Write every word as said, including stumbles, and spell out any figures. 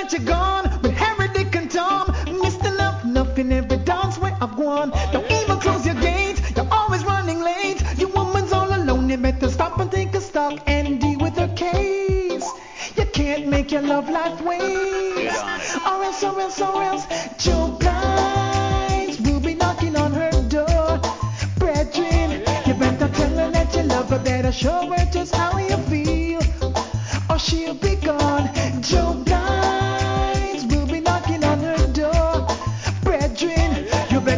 that you're gone. With Harry, Dick, and Tom, Mister Nuff, Nuff in every dance where I've gone. Don't even close your gate, you're always running late. Your woman's all alone, you better stop and take a stock and deal with her case. You can't make your love life waste. Or else, or else, or else, Joe Blind will be knocking on her door. Brethren, you better tell her that you love her, better show her just how you feel.